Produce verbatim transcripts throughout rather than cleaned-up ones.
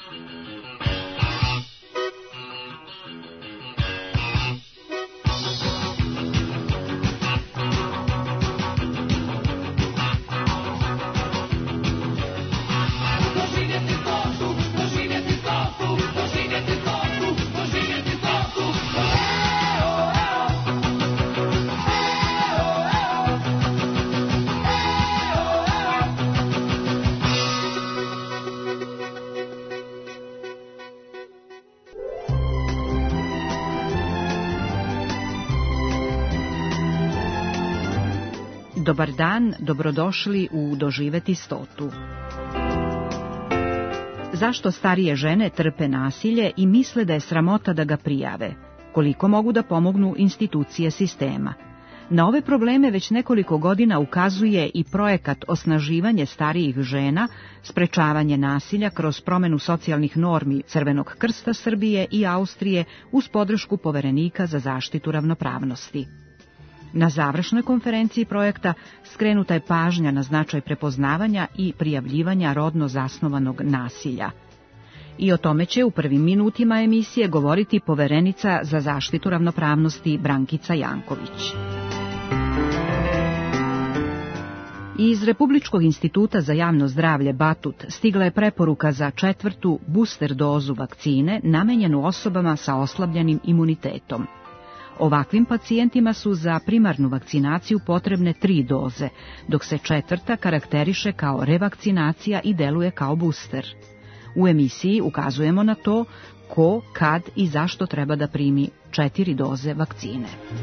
Dobar dan, dobrodošli u Doživeti stotu. Zašto starije žene trpe nasilje i misle da je sramota da ga prijave? Koliko mogu da pomognu institucije sistema? Na ove probleme već nekoliko godina ukazuje i projekat Osnaživanje starijih žena, sprečavanje nasilja kroz promenu socijalnih normi Crvenog krsta Srbije i Austrije uz podršku Poverenika za zaštitu ravnopravnosti. Na završnoj konferenciji projekta skrenuta je pažnja na značaj prepoznavanja i prijavljivanja rodno zasnovanog nasilja. I o tome će u prvim minutima emisije govoriti Poverenica za zaštitu ravnopravnosti Brankica Janković. Iz Republičkog instituta za javno zdravlje Batut stigla je preporuka za četvrtu booster dozu vakcine namenjenu osobama sa oslabljenim imunitetom. Ovakvim pacijentima su za primarnu vakcinaciju potrebne tri doze, dok se četvrta karakteriše kao revakcinacija i deluje kao booster. U emisiji ukazujemo na to ko, kad i zašto treba da primi četiri doze vakcine.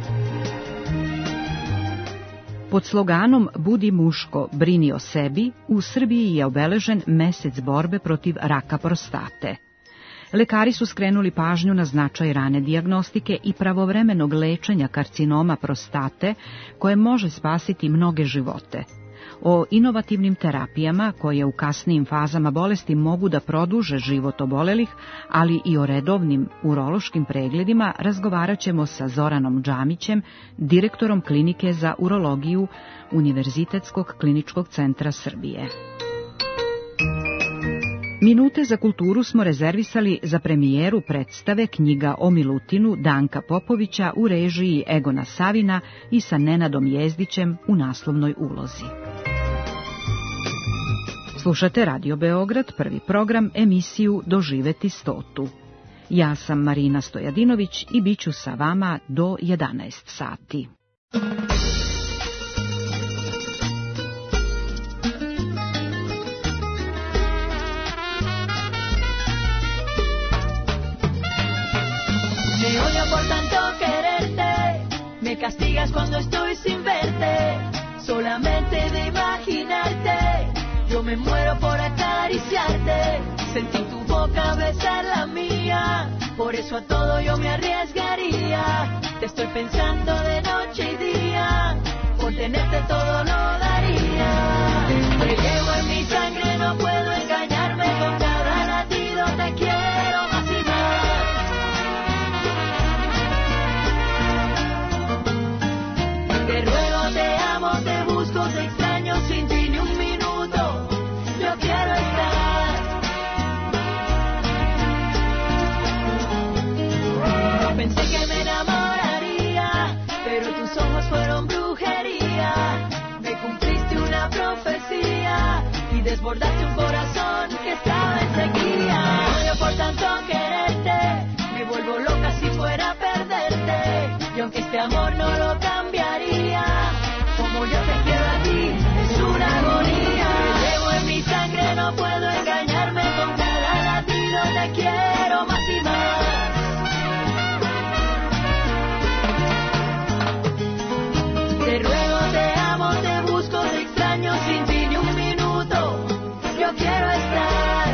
Pod sloganom Budi muško, brini o sebi, u Srbiji je obeležen mesec borbe protiv raka prostate. Lekari su skrenuli pažnju na značaj rane dijagnostike i pravovremenog lečenja karcinoma prostate, koje može spasiti mnoge živote. O inovativnim terapijama, koje u kasnijim fazama bolesti mogu da produže život obolelih, ali i o redovnim urološkim pregledima, razgovarat ćemo sa Zoranom Džamićem, direktorom Klinike za urologiju Univerzitetskog kliničkog centra Srbije. Minute za kulturu smo rezervisali za premijeru predstave Knjiga o Milutinu Danka Popovića u režiji Egona Savina i sa Nenadom Jezdićem u naslovnoj ulozi. Slušate Radio Beograd, prvi program, emisiju Doživeti stotu. Ja sam Marina Stojadinović i bit ću sa vama do jedanaest sati. Me odio por tanto quererte, me castigas cuando estoy sin verte, solamente de imaginarte, yo me muero por acariciarte, sentí tu boca besar la mía, por eso a todo yo me arriesgaría, te estoy pensando de noche y día, por tenerte todo lo daría, te llevo en mi sangre, no puedo engañarme, con cada latido te quiero más y más. Te ruego, te amo, te busco, te extraño, sin ti ni un minuto, yo quiero estar. No pensé que me enamoraría, pero tus ojos fueron brujería. Me cumpliste una profecía y desbordaste un corazón que estaba en sequía. Me odio por tanto quererte, me vuelvo loca si fuera a perderte, y aunque este amor no lo cambiaría, como yo te quiero a ti, es una agonía. Te llevo en mi sangre, no puedo engañarme, con cada latido te quiero más y más. Te ruego, te amo, te busco, te extraño, sin ti ni un minuto, yo quiero estar.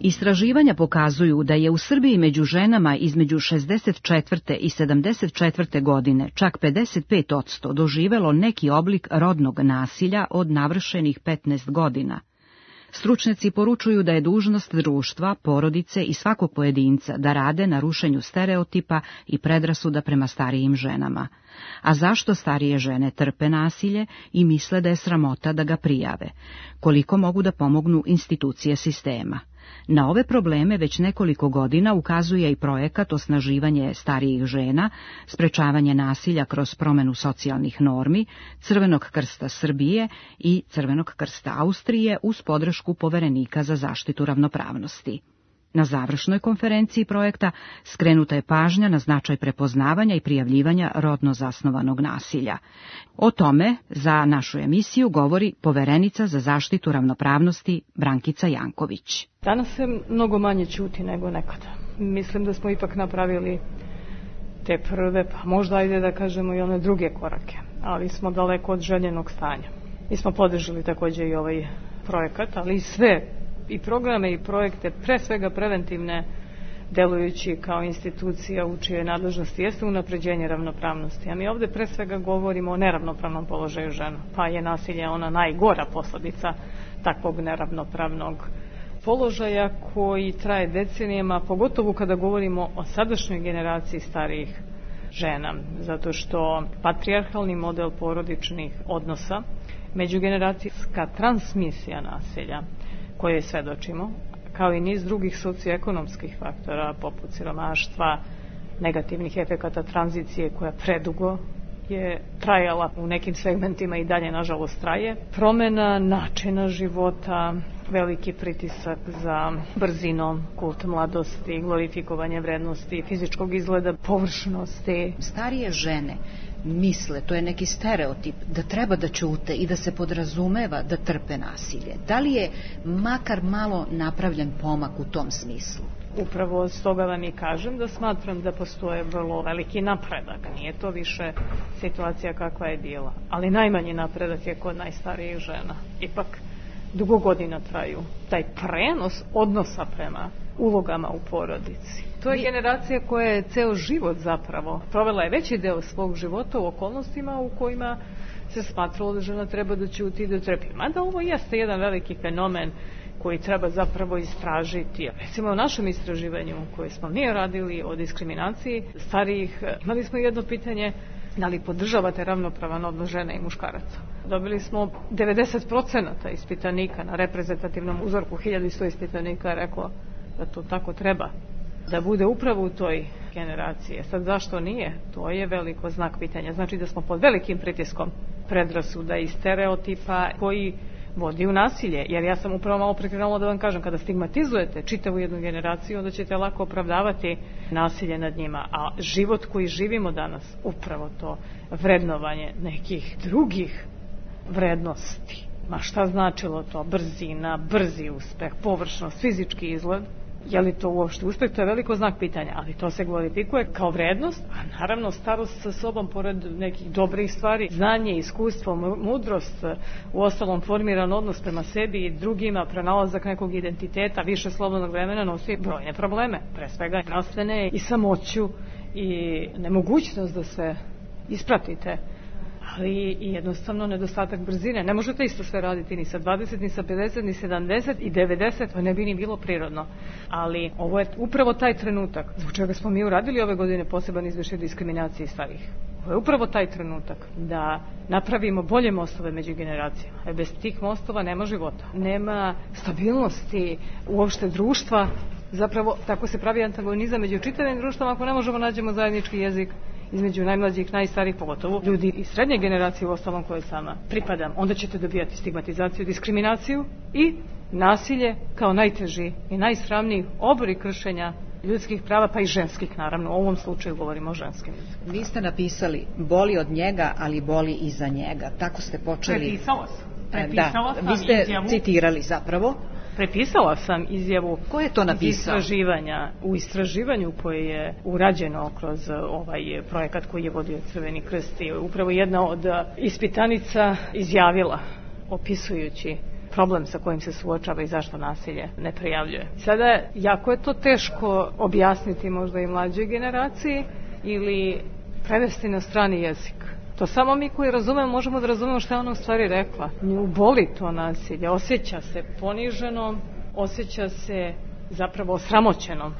Istraživanja pokazuju da je u Srbiji među ženama između šezdeset četvrte i sedamdeset četvrte godine čak pedeset pet posto doživelo neki oblik rodnog nasilja od navršenih petnaest godina. Stručnjaci poručuju da je dužnost društva, porodice i svakog pojedinca da rade na rušenju stereotipa i predrasuda prema starijim ženama. A zašto starije žene trpe nasilje i misle da je sramota da ga prijave? Koliko mogu da pomognu institucije sistema? Na ove probleme već nekoliko godina ukazuje i projekat Osnaživanje starijih žena, sprečavanje nasilja kroz promenu socijalnih normi, Crvenog krsta Srbije i Crvenog krsta Austrije uz podršku Poverenika za zaštitu ravnopravnosti. Na završnoj konferenciji projekta skrenuta je pažnja na značaj prepoznavanja i prijavljivanja rodno zasnovanog nasilja. O tome za našu emisiju govori Poverenica za zaštitu ravnopravnosti Brankica Janković. Danas se mnogo manje ćuti nego nekada. Mislim da smo ipak napravili te prve, pa možda ajde da kažemo i one druge korake, ali smo daleko od željenog stanja. Mi smo podržali također i ovaj projekat, ali i sve i programe i projekte, pre svega preventivne, delujući kao institucija u čijoj nadležnosti jeste unapređenje ravnopravnosti. A mi ovdje pre svega govorimo o neravnopravnom položaju žena, pa je nasilje ona najgora posljedica takvog neravnopravnog položaja koji traje decenijama, pogotovo kada govorimo o sadašnjoj generaciji starijih žena, zato što patrijarhalni model porodičnih odnosa, međugeneracijska transmisija nasilja koje svedočimo, kao i niz drugih socioekonomskih faktora poput siromaštva, negativnih efekata tranzicije koja predugo je trajala u nekim segmentima i dalje nažalost traje, promjena načina života, veliki pritisak za brzinom, kult mladosti, glorifikovanje vrednosti, fizičkog izgleda, površnosti. Starije žene misle, to je neki stereotip, da treba da ćute i da se podrazumeva da trpe nasilje. Da li je makar malo napravljen pomak u tom smislu? Upravo stoga vam i kažem da smatram da postoje vrlo veliki napredak. Nije to više situacija kakva je bila. Ali najmanji napredak je kod najstarijih žena. Ipak dugo godina traju taj prenos odnosa prema ulogama u porodici. To je generacija koja je ceo život zapravo provela je veći deo svog života u okolnostima u kojima se smatralo da žena treba da ćuti i da trpi. Mada ovo jeste jedan veliki fenomen koji treba zapravo istražiti. Recimo u našem istraživanju koje smo mi radili o diskriminaciji starijih, imali smo jedno pitanje: da li podržavate ravnopravan odnos žena i muškaraca? Dobili smo devedeset posto ispitanika na reprezentativnom uzorku, hiljadu sto ispitanika reklo da to tako treba da bude upravo u toj generaciji. Sad zašto nije? To je veliko znak pitanja. Znači da smo pod velikim pritiskom predrasuda i stereotipa koji vodi u nasilje. Jer ja sam upravo malo prekrenula da vam kažem, kada stigmatizujete čitavu jednu generaciju, onda ćete lako opravdavati nasilje nad njima. A život koji živimo danas, upravo to vrednovanje nekih drugih vrednosti. Ma šta značilo to? Brzina, brzi uspeh, površnost, fizički izgled. Je li to uopšte uspeh? To je veliko znak pitanja, ali to se glorifikuje kao vrednost, a naravno starost sa sobom, pored nekih dobrih stvari, znanje, iskustvo, mudrost, uostalom formiran odnos prema sebi i drugima, pronalazak nekog identiteta, više slobodnog vremena nosi brojne probleme, pre svega zdravstvene i samoću i nemogućnost da se ispratite, ali i jednostavno nedostatak brzine. Ne možete isto sve raditi ni sa dvadeset, ni sa pedeset, ni sedamdeset i devedeset, to ne bi ni bilo prirodno. Ali ovo je upravo taj trenutak zbog čega smo mi uradili ove godine poseban izvještaj o diskriminaciji starih. Ovo je upravo taj trenutak da napravimo bolje mostove među generacijama. Jer bez tih mostova nema života. Nema stabilnosti uopšte društva. Zapravo tako se pravi antagonizam među čitavim društvom ako ne možemo nađemo zajednički jezik između najmlađih, najstarijih, pogotovo ljudi iz srednje generacije u ostalom koje sama pripadam. Onda ćete dobijati stigmatizaciju, diskriminaciju i nasilje kao najteži i najsramniji oblik kršenja ljudskih prava, pa i ženskih, naravno. U ovom slučaju govorimo o ženskim. Vi ste napisali boli od njega, ali boli i za njega. Tako ste počeli. Prepisala sam. Prepisala da, sam vi ste izjavu. citirali zapravo. Prepisala sam izjavu. Ko je to napisao? Istraživanja, u istraživanju koje je urađeno kroz ovaj projekat koji je vodio Crveni krst, je upravo jedna od ispitanica izjavila, opisujući problem sa kojim se suočava i zašto nasilje ne prijavljuje. Sada, jako je to teško objasniti možda i mlađoj generaciji ili prevesti na strani jezik. To samo mi koji razumemo možemo da razumemo šta je ona u stvari rekla. Nju boli to nasilje, osjeća se poniženo, osjeća se zapravo osramoćeno,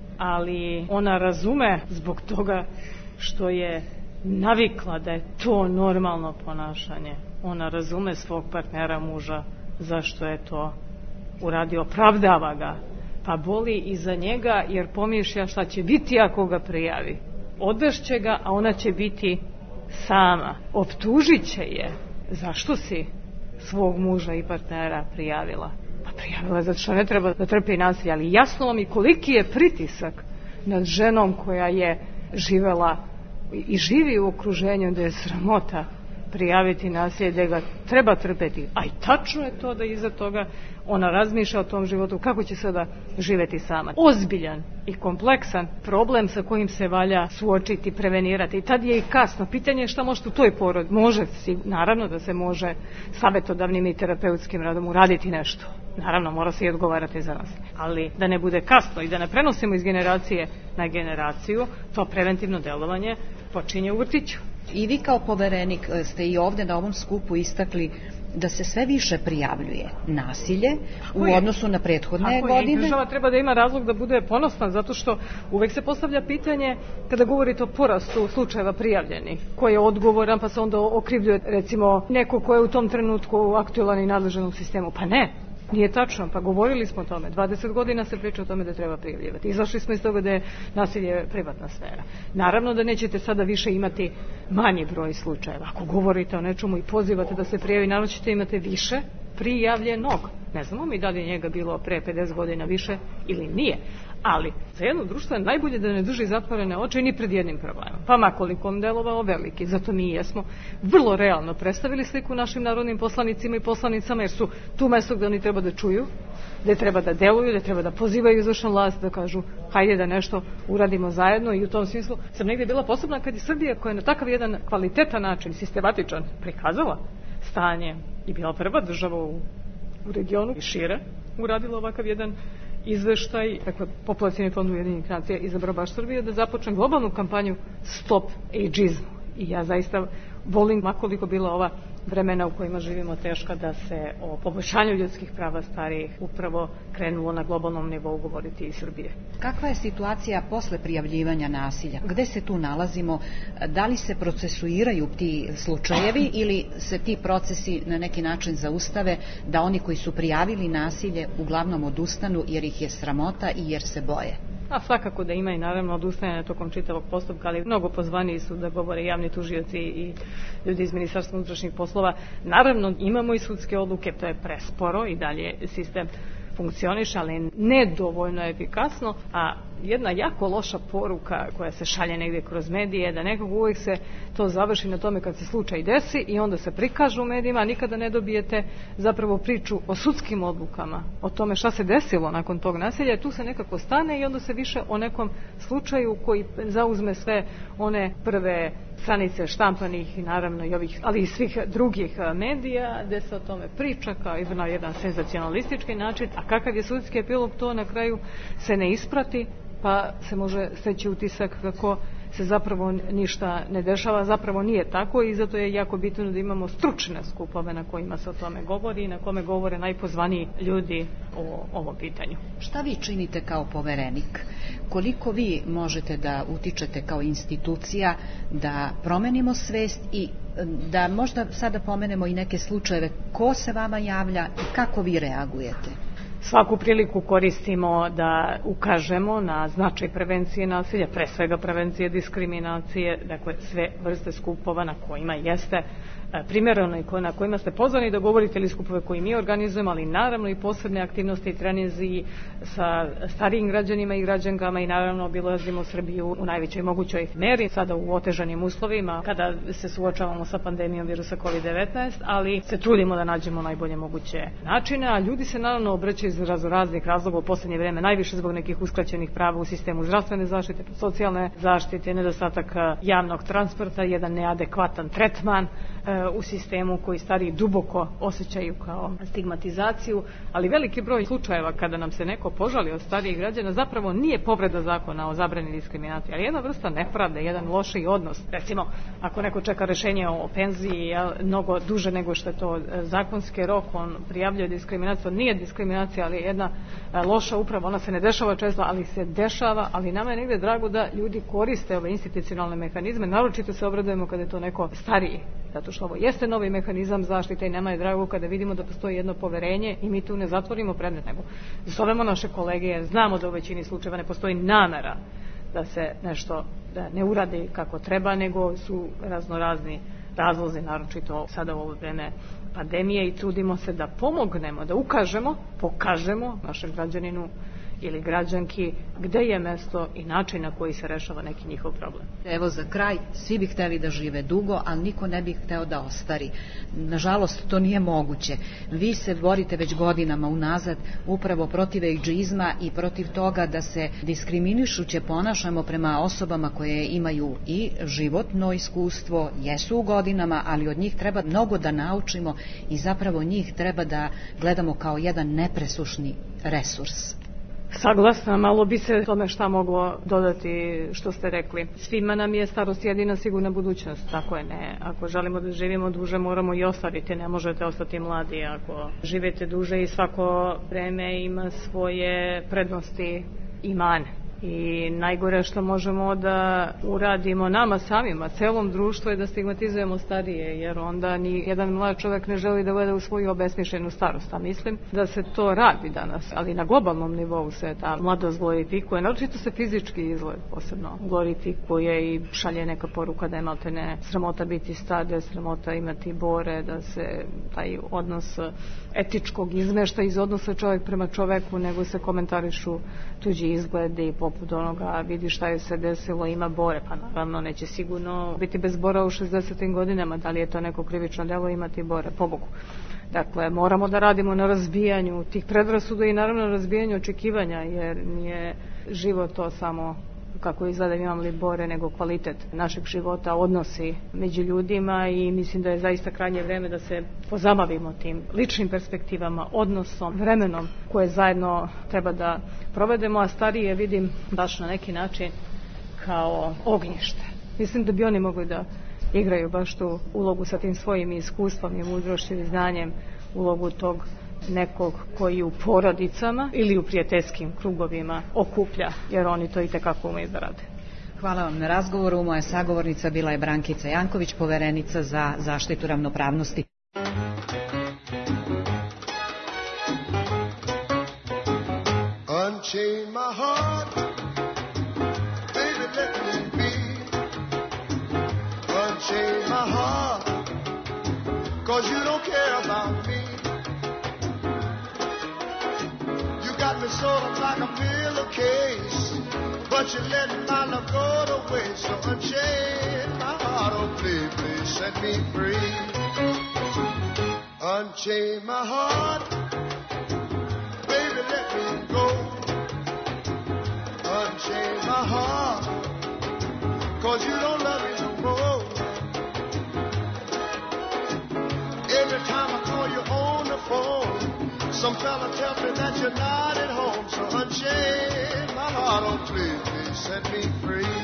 ali ona razume zbog toga što je navikla da je to normalno ponašanje. Ona razume svog partnera muža zašto je to uradio, opravdava ga, pa boli i za njega jer pomišlja šta će biti ako ga prijavi. Odvešće ga, a ona će biti sama. Optužit će je. Zašto si svog muža i partnera prijavila? Pa prijavila je zato što ne treba da trpi nasilje, ali jasno vam i koliki je pritisak nad ženom koja je živela i živi u okruženju da je sramota prijaviti nasilje, da ga treba trpeti. A i tačno je to da iza toga ona razmišlja o tom životu, kako će sada živeti sama. Ozbiljan i kompleksan problem sa kojim se valja suočiti, prevenirati. I tad je i kasno. Pitanje je šta možete u toj porodi. Može, naravno da se može savjetodavnim i terapeutskim radom uraditi nešto. Naravno, mora se i odgovarati za nas. Ali da ne bude kasno i da ne prenosimo iz generacije na generaciju, to preventivno delovanje počinje u vrtiću. I vi kao poverenik ste i ovde na ovom skupu istakli da se sve više prijavljuje nasilje u odnosu na prethodne Tako godine. Je. Država treba da ima razlog da bude ponosna, zato što uvek se postavlja pitanje kada govorite o porastu slučajeva prijavljenih, ko je odgovoran, pa se onda okrivljuje recimo neko ko je u tom trenutku aktualan i nadležan u sistemu. Pa ne, nije tačno, pa govorili smo o tome. dvadeset godina se priča o tome da treba prijavljivati. Izašli smo iz toga da je nasilje privatna sfera. Naravno da nećete sada više imati manji broj slučajeva. Ako govorite o nečemu i pozivate da se prijavi, naravno ćete imati više prijavljenog. Ne znamo mi da li je njega bilo pre pedeset godina više ili nije. Ali za jedno društvo je najbolje da ne drži zatvorene oči ni pred jednim problemom. Pa makoliko on delovao veliki. Zato mi jesmo vrlo realno predstavili sliku našim narodnim poslanicima i poslanicama, jer su tu mesto gde oni treba da čuju, gde treba da deluju, gde treba da pozivaju izvršnu vlast, da kažu hajde da nešto uradimo zajedno. I u tom smislu sam negdje bila posebna kad je Srbija, koja je na takav jedan kvalitetan način, sistematičan, prikazala stanje i bila prva država u, u regionu i šire uradila ovakav jedan izveštaj, dakle, Populacioni fond Ujedinjenih nacija izabrao baš Srbiju da započne globalnu kampanju Stop ageizmu. I ja zaista volim, makoliko bila ova vremena u kojima živimo teška, da se o poboljšanju ljudskih prava starijih upravo krenulo na globalnom nivou govoriti iz Srbije. Kakva je situacija posle prijavljivanja nasilja? Gde se tu nalazimo? Da li se procesuiraju ti slučajevi ili se ti procesi na neki način zaustave, da oni koji su prijavili nasilje uglavnom odustanu jer ih je sramota i jer se boje? A svakako da ima i naravno odustajanje tokom čitavog postupka, ali mnogo pozvaniji su da govore javni tužioci i ljudi iz Ministarstva unutrašnjih poslova. Naravno imamo i sudske odluke, to je presporo i dalje sistem funkcioniše, ali nedovoljno efikasno, a jedna jako loša poruka koja se šalje negdje kroz medije je da nekako uvijek se to završi na tome kad se slučaj desi i onda se prikažu u medijima, a nikada ne dobijete zapravo priču o sudskim odlukama, o tome šta se desilo nakon tog nasilja. Tu se nekako stane i onda se više o nekom slučaju koji zauzme sve one prve stranice štampanih i naravno i ovih, ali i svih drugih medija gde se o tome priča kao i na jedan senzacionalistički način, a kakav je sudski epilog to na kraju se ne isprati, pa se može steći utisak kako se zapravo ništa ne dešava, zapravo nije tako i zato je jako bitno da imamo stručne skupove na kojima se o tome govori i na kome govore najpozvaniji ljudi o ovom pitanju. Šta vi činite kao poverenik? Koliko vi možete da utičete kao institucija da promenimo svest i da možda sada pomenemo i neke slučajeve ko se vama javlja i kako vi reagujete? Svaku priliku koristimo da ukažemo na značaj prevencije nasilja, pre svega prevencije diskriminacije, dakle sve vrste skupova na kojima jeste primjereno i na kojima ste pozvani da govorite ili skupove koji mi organizujemo, ali naravno i posebne aktivnosti i treninzi sa starijim građanima i građankama i naravno obilazimo Srbiju u najvećoj mogućoj meri, sada u otežanim uslovima kada se suočavamo sa pandemijom virusa kovid devetnaest, ali se trudimo da nađemo najbolje moguće načine, a ljudi se naravno obraćaju iz raznih razloga u posljednje vreme, najviše zbog nekih uskraćenih prava u sistemu zdravstvene zaštite, socijalne zaštite, nedostatak javnog transporta, jedan neadekvatan tretman u sistemu koji stariji duboko osjećaju kao stigmatizaciju, ali veliki broj slučajeva kada nam se neko požali od starijih građana zapravo nije povreda zakona o zabrani diskriminacije, ali jedna vrsta nepravde, jedan lošiji odnos. Recimo, ako neko čeka rešenje o penziji ja, mnogo duže nego što je to zakonski rok, on prijavljuje diskriminaciju, nije diskriminacija, ali jedna loša uprava, ona se ne dešava često, ali se dešava, ali nama je negde drago da ljudi koriste ove institucionalne mehanizme, naročito se obradujemo kada je to neko stariji, zato što ovo jeste novi mehanizam zaštite i nama je drago kada vidimo da postoji jedno poverenje i mi tu ne zatvorimo predmet, nego zovemo naše kolege jer znamo da u većini slučajeva ne postoji namera da se nešto da ne uradi kako treba, nego su raznorazni razlozi, naročito sada u ovo vreme pandemije, i trudimo se da pomognemo, da ukažemo, pokažemo našem građaninu ili građanki gde je mesto i način na koji se rešava neki njihov problem. Evo za kraj, svi bi hteli da žive dugo, ali niko ne bi hteo da ostari. Nažalost, to nije moguće. Vi se borite već godinama unazad upravo protiv ejdžizma i protiv toga da se diskriminišuće ponašamo prema osobama koje imaju i životno iskustvo, jesu u godinama, ali od njih treba mnogo da naučimo i zapravo njih treba da gledamo kao jedan nepresušni resurs. Saglasna, malo bi se tome šta moglo dodati što ste rekli. Svima nam je starost jedina sigurna budućnost, tako je, ne. Ako želimo da živimo duže, moramo i ostvariti, ne možete ostati mladi ako živite duže, i svako vreme ima svoje prednosti i mane. I najgore što možemo da uradimo nama samima, celom društvu, je da stigmatizujemo starije, jer onda ni jedan mlad čovjek ne želi da gleda u svoju obesmišljenu starost. A mislim da se to radi danas, ali na globalnom nivou se ta mladost glorifikuje, naročito se fizički izgled posebno glorifikuje i šalje neka poruka da je maltene sramota biti star, da je sramota imati bore, da se taj odnos etičkog izmešta iz odnosa čovjek prema čoveku, nego se komentarišu tuđi izgledi, poput onoga vidi šta je se desilo, ima bore, pa naravno neće sigurno biti bez bora u šezdesetim godinama, da li je to neko krivično delo imati bore, pobogu. Dakle, moramo da radimo na razbijanju tih predrasuda i naravno na razbijanju očekivanja, jer nije život to samo kako izgleda imam li bore, nego kvalitet našeg života, odnosi među ljudima, i mislim da je zaista krajnje vreme da se pozabavimo tim ličnim perspektivama, odnosom, vremenom koje zajedno treba da provedemo, a starije vidim baš na neki način kao ognjište. Mislim da bi oni mogli da igraju baš tu ulogu sa tim svojim iskustvom i mudrošću i znanjem, ulogu tog nekog koji u porodicama ili u prijateljskim krugovima okuplja, jer oni to i tekako umeju da rade. Hvala vam na razgovoru. Moja sagovornica bila je Brankica Janković, poverenica za zaštitu ravnopravnosti. Unchain my heart, baby let me be. Unchain my heart, 'cause you don't care about me. Got me sort of like a pillowcase, but you let my love go to waste. So unchain my heart, oh please, please set me free. Unchain my heart, baby let me go. Unchain my heart, 'cause you don't love me no more. Every time I call you on the phone, some fella tells me that you're not at home. So unchain my heart, oh please, please set me free.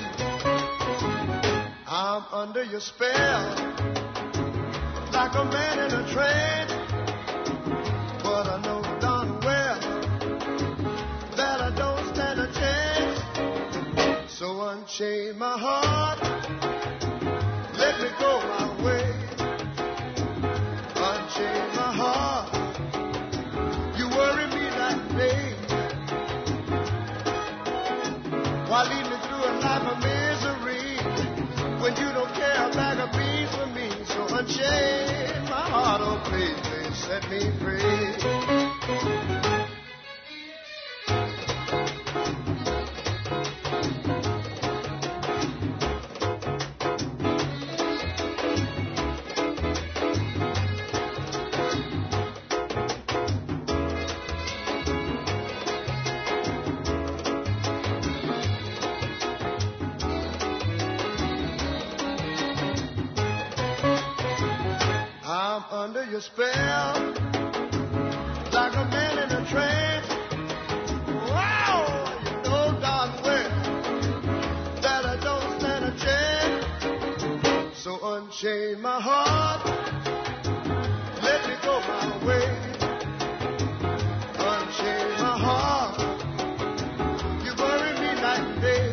I'm under your spell, like a man in a trance, but I know darn well that I don't stand a chance. So unchain my heart, let me go my way. Unchain my heart, worry me that day. Why lead me through a life of misery when you don't care a bag of beans for me? So unchain my heart, oh please, please set me free. spell, like a man in a trance. Wow, you know darn well that I don't stand a chance. So unchain my heart, let me go my way. Unchain my heart, you worry me night and day.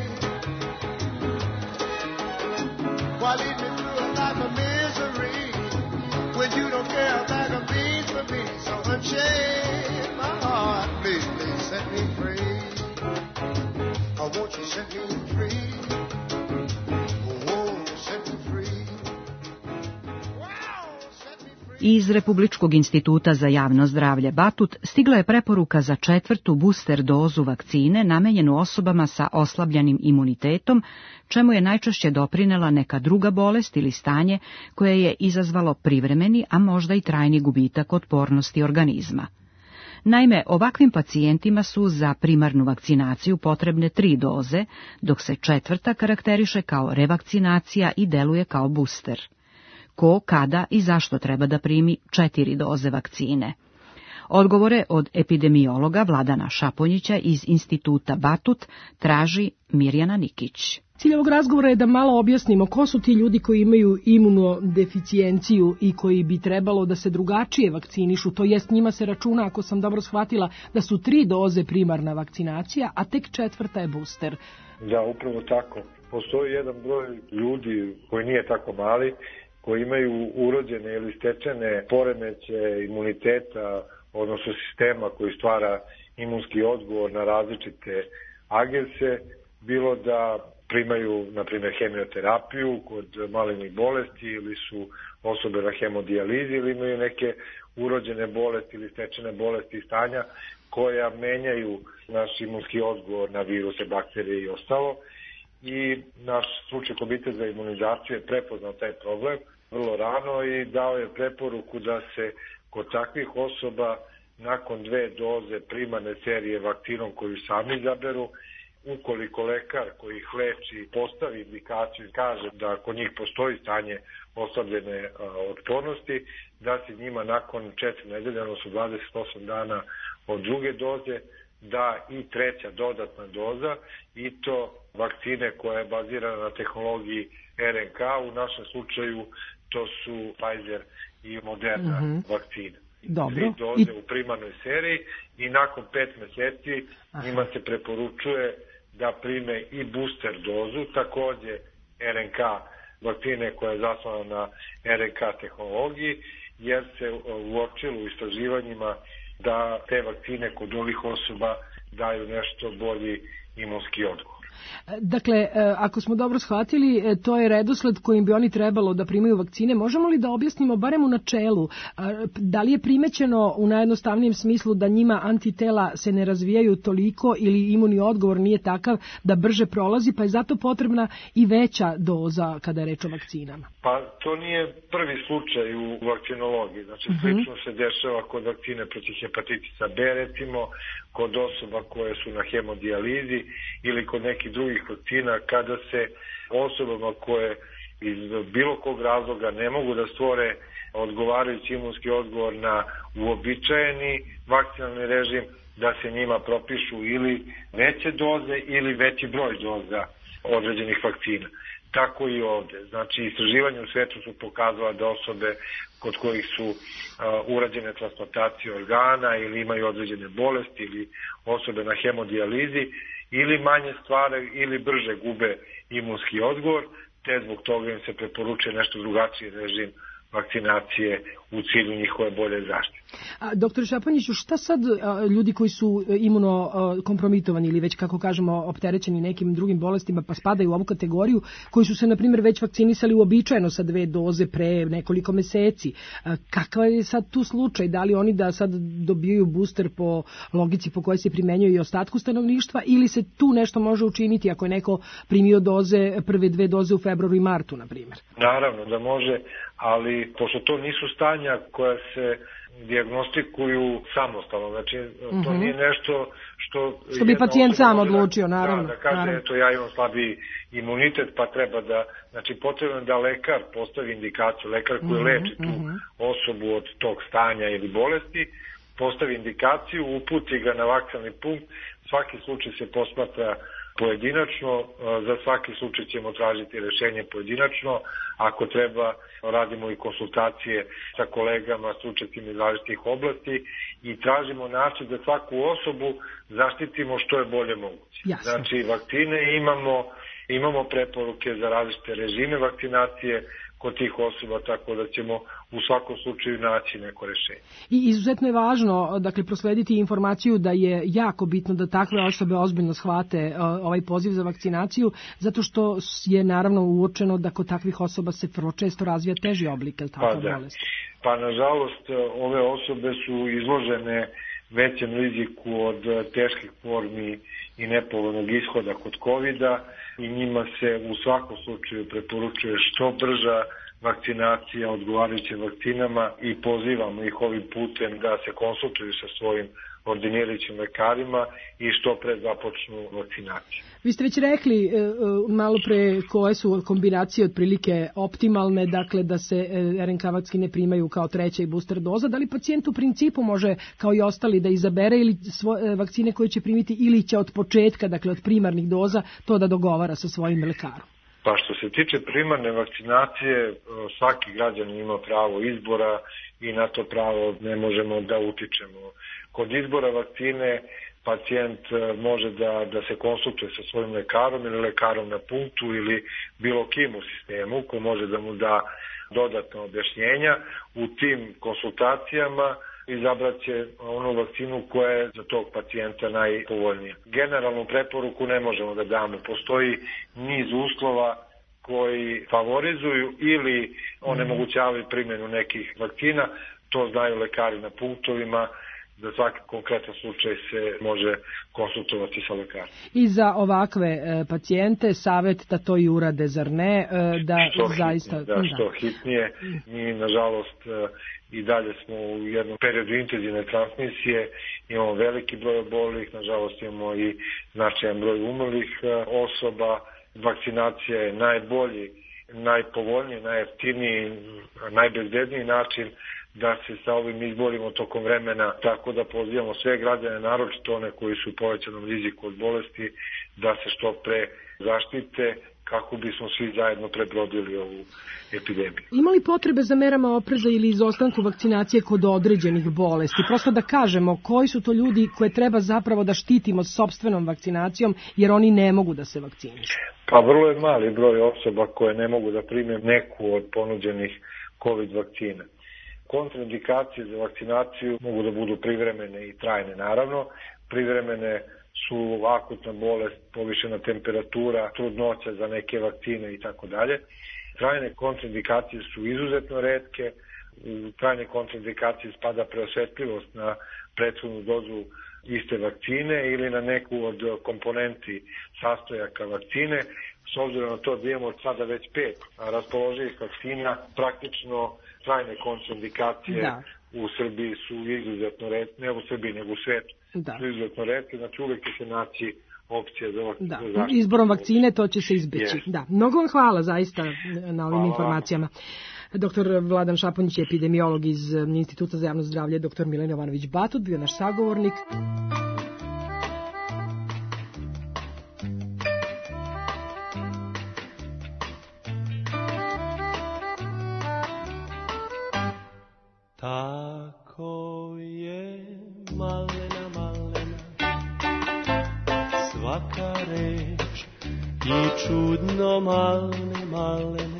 Why lead me through a life of misery when you don't care a bag of beans for me? So unchain my heart, please, please set me free. Oh, won't you set me free? Oh, set me free. Wow, set me free. Iz Republičkog instituta za javno zdravlje Batut stigla je preporuka za četvrtu booster dozu vakcine namenjenu osobama sa oslabljenim imunitetom, čemu je najčešće doprinela neka druga bolest ili stanje koje je izazvalo privremeni, a možda i trajni gubitak otpornosti organizma. Naime, ovakvim pacijentima su za primarnu vakcinaciju potrebne tri doze, dok se četvrta karakteriše kao revakcinacija i deluje kao booster. Ko, kada i zašto treba da primi četiri doze vakcine? Odgovore od epidemiologa Vladana Šaponjića iz Instituta Batut traži Mirjana Nikić. Cilj ovog razgovora je da malo objasnimo ko su ti ljudi koji imaju imunodeficijenciju i koji bi trebalo da se drugačije vakcinišu, to jest njima se računa, ako sam dobro shvatila, da su tri doze primarna vakcinacija, a tek četvrta je booster. Da, upravo tako. Postoji jedan broj ljudi koji nije tako mali, koji imaju urođene ili stečene poremeće imuniteta, odnosno sistema koji stvara imunski odgovor na različite agense, bilo da primaju, na primjer, hemioterapiju kod malignih bolesti ili su osobe na hemodijalizi ili imaju neke urođene bolesti ili stečene bolesti i stanja koja menjaju naš imunski odgovor na viruse, bakterije i ostalo. I naš stručni komitet za imunizaciju je prepoznao taj problem vrlo rano i dao je preporuku da se kod takvih osoba nakon dve doze primarne serije vakcinom koju sami izaberu, ukoliko lekar koji ih leči postavi indikaciju i kaže da kod njih postoji stanje oslabljene a, otpornosti, da se njima nakon četiri nedelje, odnosno dvadeset osam dana od druge doze, da i treća dodatna doza, i to vakcine koja je bazirana na tehnologiji R N K, u našem slučaju to su Pfizer i Moderna mm-hmm. vakcine. Dobro. Tri doze I... u primarnoj seriji i nakon pet meseci Aha. njima se preporučuje da prime i booster dozu, takođe R N K vakcine koja je zasnovana na R N K tehnologiji, jer se uočilo u istraživanjima da te vakcine kod ovih osoba daju nešto bolji imunski odgovor. Dakle, ako smo dobro shvatili, to je redosled kojim bi oni trebalo da primaju vakcine. Možemo li da objasnimo, barem u načelu, da li je primećeno u najjednostavnijem smislu da njima antitela se ne razvijaju toliko ili imunni odgovor nije takav da brže prolazi, pa je zato potrebna i veća doza kada je reč o vakcinama? Pa to nije prvi slučaj u vakcinologiji. Znači, uh-huh. slično se dešava kod vakcine protiv hepatitisa B, recimo, kod osoba koje su na hemodijalizi ili kod nekih drugih vakcina, kada se osobama koje iz bilo kog razloga ne mogu da stvore odgovarajući imunski odgovor na uobičajeni vakcinalni režim, da se njima propišu ili veće doze ili veći broj doza određenih vakcina. Tako i ovde. Znači, istraživanje u svetu su pokazala da osobe kod kojih su uh, urađene transplantacije organa ili imaju određene bolesti ili osobe na hemodijalizi ili manje stvare ili brže gube imunski odgovor, te zbog toga im se preporučuje nešto drugačiji režim vakcinacije u cilju njihove bolje zaštite. A, doktor Šaponjiću, šta sad a, ljudi koji su imunokompromitovani ili već, kako kažemo, opterećeni nekim drugim bolestima pa spadaju u ovu kategoriju, koji su se, na primjer, već vakcinisali uobičajeno sa dve doze pre nekoliko meseci? A, kakav je sad tu slučaj? Da li oni da sad dobijaju booster po logici po kojoj se primenjuje i ostatku stanovništva, ili se tu nešto može učiniti ako je neko primio doze, prve dve doze u februaru i martu, na primjer? Naravno da može, ali pošto to nisu stanja koja se dijagnostikuju samostalno, znači mm-hmm. to nije nešto što... Što bi pacijent sam odlučio, naravno. Da, da kaže, naravno. eto, ja imam slabiji imunitet, pa treba da, znači potrebno je da lekar postavi indikaciju, lekar koji mm-hmm, leči tu mm-hmm. osobu od tog stanja ili bolesti, postavi indikaciju, uputi ga na vakcinalni punkt, svaki slučaj se posmatra pojedinačno, za svaki slučaj ćemo tražiti rešenje pojedinačno, ako treba radimo i konsultacije sa kolegama, stručnjacima iz različitih oblasti i tražimo način da svaku osobu zaštitimo što je bolje moguće. Jasne. Znači vakcine imamo, imamo preporuke za različite režime vakcinacije kod tih osoba, tako da ćemo u svakom slučaju naći neko rešenje. I izuzetno je važno, dakle, proslediti informaciju da je jako bitno da takve osobe ozbiljno shvate ovaj poziv za vakcinaciju, zato što je naravno uočeno da kod takvih osoba se vrlo često razvija teži oblik, ili takva pa, da. bolest. Pa nažalost ove osobe su izložene većem riziku od teških formi i nepovoljnog ishoda kod kovida i njima se u svakom slučaju preporučuje što brža vakcinacija odgovarajućim vakcinama i pozivamo ih ovim putem da se konsultuju sa svojim ordinirajućim lekarima i što pre započnu vakcinaciju. Vi ste već rekli malo pre koje su kombinacije otprilike optimalne, dakle da se er en ka vakcine primaju kao treća i booster doza. Da li pacijent u principu može, kao i ostali, da izabere ili svoje vakcine koje će primiti ili će od početka, dakle od primarnih doza, to da dogovara sa svojim lekarom? Pa što se tiče primarne vakcinacije, svaki građanin ima pravo izbora i na to pravo ne možemo da utičemo. Kod izbora vakcine pacijent može da, da se konsultuje sa svojim lekarom ili lekarom na punktu ili bilo kim u sistemu ko može da mu da dodatno objašnjenja. U tim konsultacijama izabrat će onu vakcinu koja je za tog pacijenta najpovoljnija. Generalnu preporuku ne možemo da damo. Postoji niz uslova koji favorizuju ili onemogućavaju primjenu nekih vakcina. To znaju lekari na punktovima. Za svaki konkretan slučaj se može konsultovati sa lekarom. I za ovakve e, pacijente savjet da to i urade, zar ne? E, da što zaista hitnije, da, da. Što hitnije. Mi, nažalost, e, i dalje smo u jednom periodu intenzivne transmisije, imamo veliki broj obolelih, nažalost imamo i značajan broj umrlih e, osoba. Vakcinacija je najbolji, najpovoljniji, najjeftiniji, najbezbedniji način da se sa ovim izborimo tokom vremena, tako da pozivamo sve građane, naročito one koji su u povećanom riziku od bolesti, da se što pre zaštite kako bismo svi zajedno prebrodili ovu epidemiju. Ima li potrebe za merama opreza ili izostanku vakcinacije kod određenih bolesti? Prosto da kažemo koji su to ljudi koje treba zapravo da štitimo sopstvenom vakcinacijom jer oni ne mogu da se vakcinišu? Pa vrlo je mali broj osoba koje ne mogu da prime neku od ponuđenih COVID vakcina. Kontraindikacije za vakcinaciju mogu da budu privremene i trajne, naravno. Privremene su akutna bolest, povišena temperatura, trudnoća za neke vakcine i tako dalje. Trajne kontraindikacije su izuzetno retke. U trajne kontraindikacije spada preosjetljivost na prethodnu dozu iste vakcine ili na neku od komponenti sastojaka vakcine. S obzirom na to da imamo sada već pet raspoloživih vakcina, praktično trajne kontraindikacije da. U Srbiji su izuzetno retke, ne u Srbiji nego u svetu, da. Su izuzetno retke, znači uvek će se naći opcija za, da. za zaštitu. Izborom vakcine to će se izbeći. Yes. Da. Mnogo vam hvala zaista na ovim hvala. informacijama. Doktor Vladan Šaponjić je epidemiolog iz Instituta za javno zdravlje, doktor Milan Jovanović Batut, bio naš sagovornik. Tako je malena, malena, svaka reč i čudno malene, malene,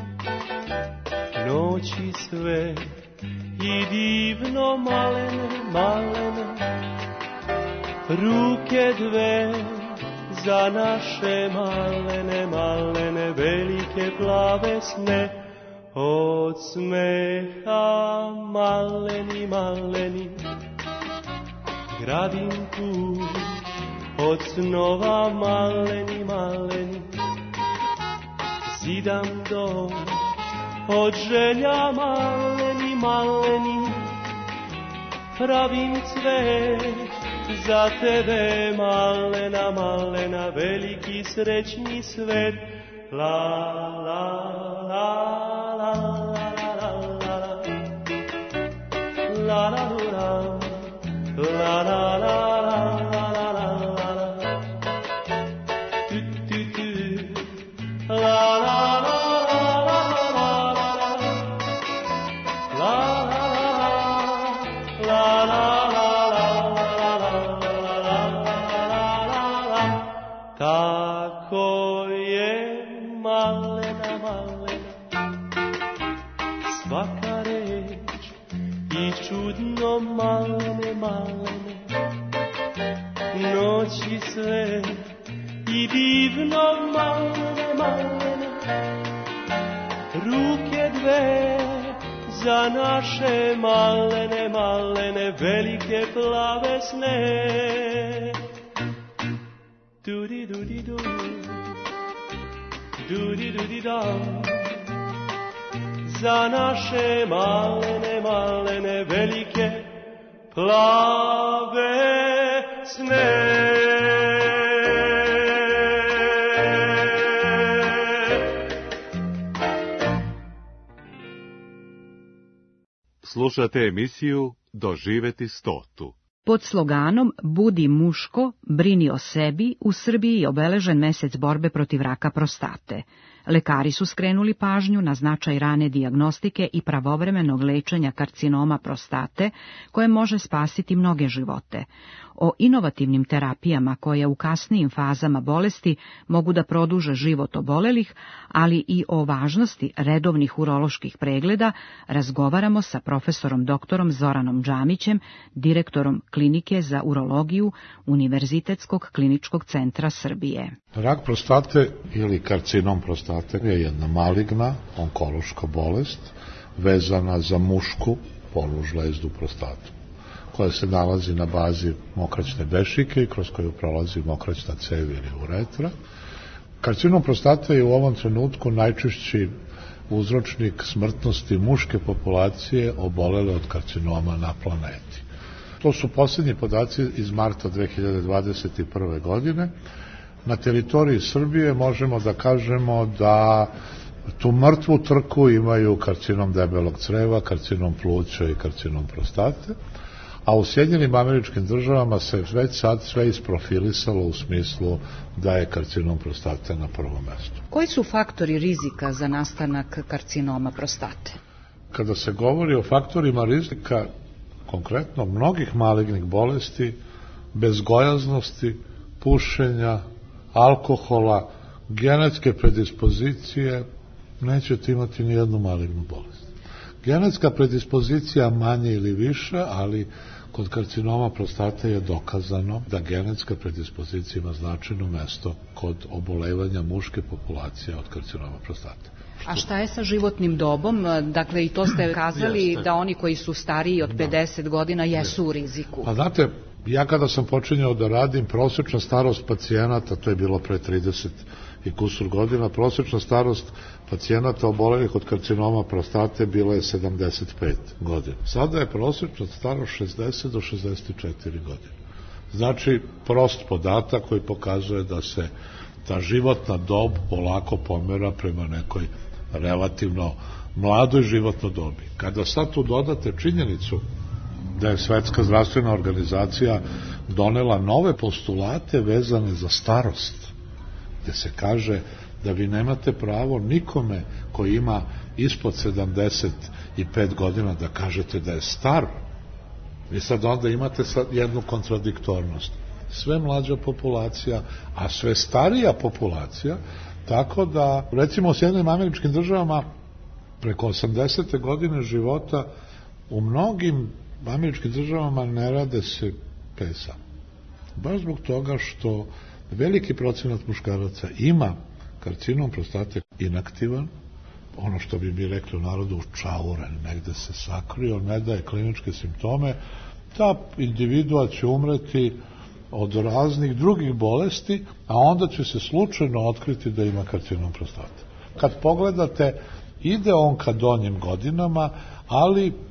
noći sve i divno malene, malene, ruke dve za naše malene, malene, velike plave sne. Od smeha maleni, maleni, gradim put, od snova maleni, maleni, zidam dom, od želja maleni, maleni, pravim cvet za tebe, malena, malena, veliki srećni svet. La, la, la, la, la, la, la, la, la, la, la, la. Tako je, malena, malena, svaka reč i čudno, malene, malene, noći sve i divno, malene, malene, ruke dve za naše malene, malene, velike plave sne. Doody doody doo, doody doody da, za naše malene, malene, velike plave sne. Slušate emisiju Doživeti stotu. Pod sloganom Budi muško, brini o sebi, u Srbiji je obeležen mesec borbe protiv raka prostate. Lekari su skrenuli pažnju na značaj rane dijagnostike i pravovremenog lečenja karcinoma prostate, koje može spasiti mnoge živote. O inovativnim terapijama koje u kasnijim fazama bolesti mogu da produže život obolelih, ali i o važnosti redovnih uroloških pregleda razgovaramo sa profesorom doktorom Zoranom Džamićem, direktorom Klinike za urologiju Univerzitetskog kliničkog centra Srbije. Rak prostate ili karcinom prostate je jedna maligna onkološka bolest vezana za mušku polužlezdu prostatu, koja se nalazi na bazi mokraćne dešike i kroz koju prolazi mokraćna cev ili uretra. Karcinom prostate je u ovom trenutku najčešći uzročnik smrtnosti muške populacije obolele od karcinoma na planeti. To su posljednji podaci iz marta dve hiljade dvadeset prve. godine. Na teritoriji Srbije možemo da kažemo da tu mrtvu trku imaju karcinom debelog creva, karcinom pluća i karcinom prostate, a u Sjedinjenim Američkim Državama se već sad sve isprofilisalo u smislu da je karcinom prostate na prvom mestu. Koji su faktori rizika za nastanak karcinoma prostate? Kada se govori o faktorima rizika, konkretno mnogih malignih bolesti, bezgojaznosti, pušenja, alkohola, genetske predispozicije, nećete imati ni jednu malignu bolest. Genetska predispozicija manje ili više, ali kod karcinoma prostate je dokazano da genetska predispozicija ima značajno mesto kod obolevanja muške populacije od karcinoma prostate. Što... A šta je sa životnim dobom? Dakle, i to ste kazali Jeste. Da oni koji su stariji od pedeset godina jesu u riziku. Pa znate, ja kada sam počinjao da radim, prosječna starost pacijenata, to je bilo pre trideset i kusur godina, prosječna starost pacijenata obolelih od karcinoma prostate bila je sedamdeset pet godina. Sada je prosječna starost šezdeset do šezdeset četiri godine. Znači, prost podatak koji pokazuje da se ta životna dob polako pomera prema nekoj relativno mladoj životnoj dobi. Kada sad tu dodate činjenicu da je Svetska zdravstvena organizacija donela nove postulate vezane za starost, gde se kaže da vi nemate pravo nikome koji ima ispod sedamdeset pet godina da kažete da je star. Vi sad onda imate sad jednu kontradiktornost. Sve mlađa populacija, a sve starija populacija, tako da, recimo u Sjedinjenim Američkim Državama preko osamdesete godine života u mnogim američkim državama ne rade se pesa. Baš zbog toga što veliki procenat muškaraca ima karcinom prostate inaktivan, ono što bi mi rekli u narodu učauren, negde se sakrio, ne daje kliničke simptome, ta individua će umreti od raznih drugih bolesti, a onda će se slučajno otkriti da ima karcinom prostate. Kad pogledate, ide on ka donjim godinama, ali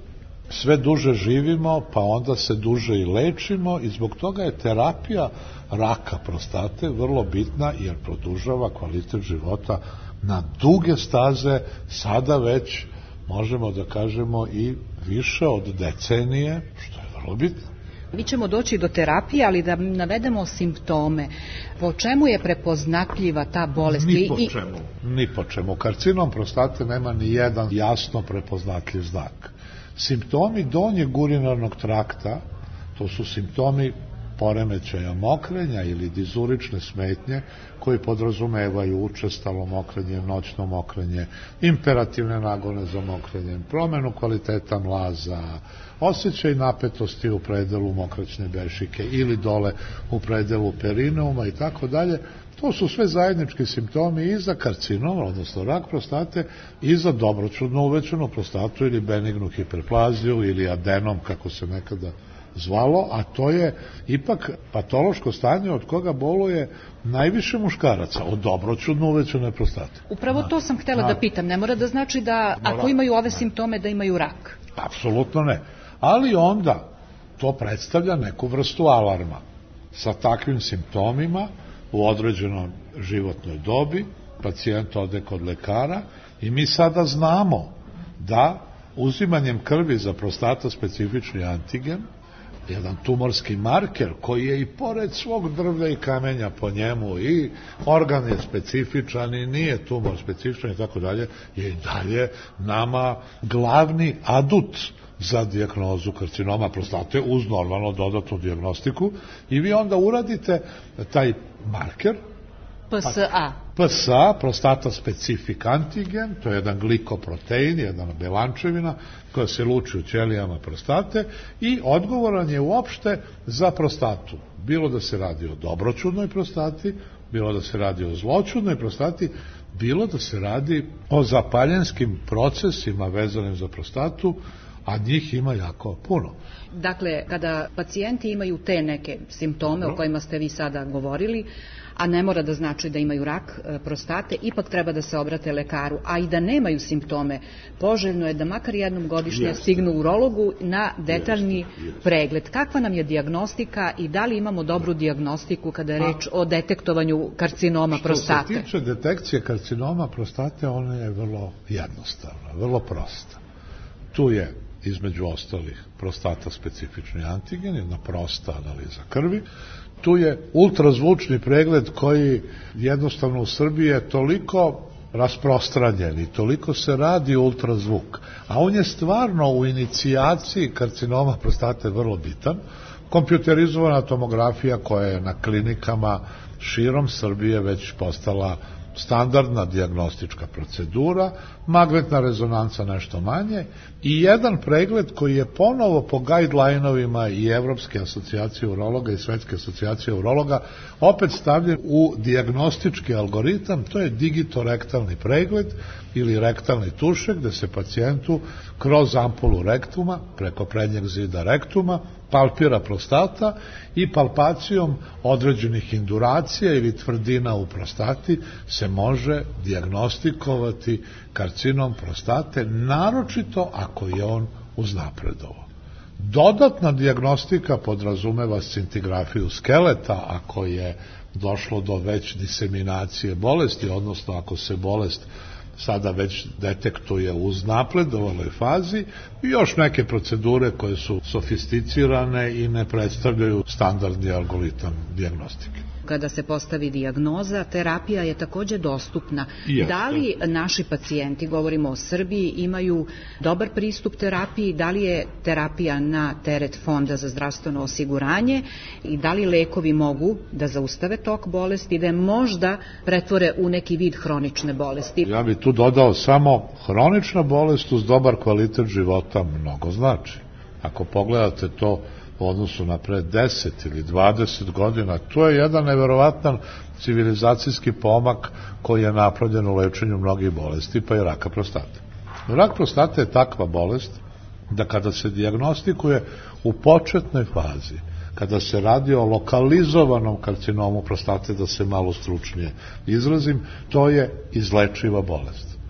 sve duže živimo, pa onda se duže i lečimo i zbog toga je terapija raka prostate vrlo bitna jer produžava kvalitet života na duge staze, sada već možemo da kažemo i više od decenije, što je vrlo bitno. Mi ćemo doći do terapije, ali da navedemo simptome. Po čemu je prepoznatljiva ta bolest? Ni po čemu. Ni po čemu. Karcinom prostate nema ni jedan jasno prepoznatljiv znak. Simptomi donjeg urinarnog trakta, to su simptomi poremećaja mokrenja ili dizurične smetnje koji podrazumevaju učestalo mokrenje, noćno mokrenje, imperativne nagone za mokrenjem, promenu kvaliteta mlaza, osjećaj napetosti u predelu mokraćne bešike ili dole u predelu perineuma i tako dalje. To su sve zajednički simptomi i za karcinom, odnosno rak prostate, i za dobroćudno uvećanu prostatu ili benignu hiperplaziju ili adenom, kako se nekada zvalo, a to je ipak patološko stanje od koga boluje najviše muškaraca, od dobroćudno uvećane prostate. Upravo to sam htela da pitam, ne mora da znači da ako imaju ove simptome da imaju rak. Apsolutno ne, ali onda to predstavlja neku vrstu alarma. Sa takvim simptomima u određenoj životnoj dobi pacijent ode kod lekara i mi sada znamo da uzimanjem krvi za prostata specifični antigen, jedan tumorski marker koji je i pored svog drvlja i kamenja po njemu i organ je specifičan i nije tumor specifičan i tako dalje, je i dalje nama glavni adut za dijagnozu karcinoma prostate uz normalno dodatnu dijagnostiku i vi onda uradite taj marker P S A. P S A, prostata specific antigen, to je jedan glikoprotein, jedna belančevina koja se luči u ćelijama prostate i odgovoran je uopšte za prostatu. Bilo da se radi o dobroćudnoj prostati, bilo da se radi o zloćudnoj prostati, bilo da se radi o zapaljenskim procesima vezanim za prostatu, a njih ima jako puno. Dakle, kada pacijenti imaju te neke simptome o kojima ste vi sada govorili, a ne mora da znači da imaju rak prostate, ipak treba da se obrate lekaru, a i da nemaju simptome, poželjno je da makar jednom godišnje yes. stignu urologu na detaljni yes. Yes. pregled. Kakva nam je dijagnostika i da li imamo dobru dijagnostiku kada je reč o detektovanju karcinoma što prostate? Što se tiče detekcije karcinoma prostate, ona je vrlo jednostavna, vrlo prosta. Tu je između ostalih prostata specifični antigen, jedna prosta analiza krvi. Tu je ultrazvučni pregled koji jednostavno u Srbiji je toliko rasprostranjen i toliko se radi ultrazvuk, a on je stvarno u inicijaciji karcinoma prostate vrlo bitan. Kompjuterizovana tomografija koja je na klinikama širom Srbije već postala standardna dijagnostička procedura, magnetna rezonanca nešto manje i jedan pregled koji je ponovo po guideline-ovima i Evropske asocijacije urologa i Svetske asocijacije urologa opet stavljen u dijagnostički algoritam, to je digitorektalni pregled ili rektalni tušek gde se pacijentu kroz ampulu rektuma, preko prednjeg zida rektuma, palpira prostata i palpacijom određenih induracija ili tvrdina u prostati se može dijagnostikovati karcinom prostate, naročito ako je on uznapredovao. Dodatna dijagnostika podrazumeva scintigrafiju skeleta ako je došlo do već diseminacije bolesti, odnosno ako se bolest sada već detektuje u uznapredovaloj fazi i još neke procedure koje su sofisticirane i ne predstavljaju standardni algoritam dijagnostike. Kada se postavi dijagnoza, terapija je takođe dostupna. Jeste. Da li naši pacijenti, govorimo o Srbiji, imaju dobar pristup terapiji, da li je terapija na teret Fonda za zdravstveno osiguranje i da li lekovi mogu da zaustave tok bolesti, da je možda pretvore u neki vid hronične bolesti? Ja bih tu dodao samo hronična bolest uz dobar kvalitet života mnogo znači. Ako pogledate to u odnosu na pre deset ili dvadeset godina, to je jedan neverovatan civilizacijski pomak koji je napravljen u lečenju mnogih bolesti, pa i raka prostate. Rak prostate je takva bolest da kada se dijagnostikuje u početnoj fazi, kada se radi o lokalizovanom karcinomu prostate, da se malo stručnije izrazim, to je izlečiva bolest.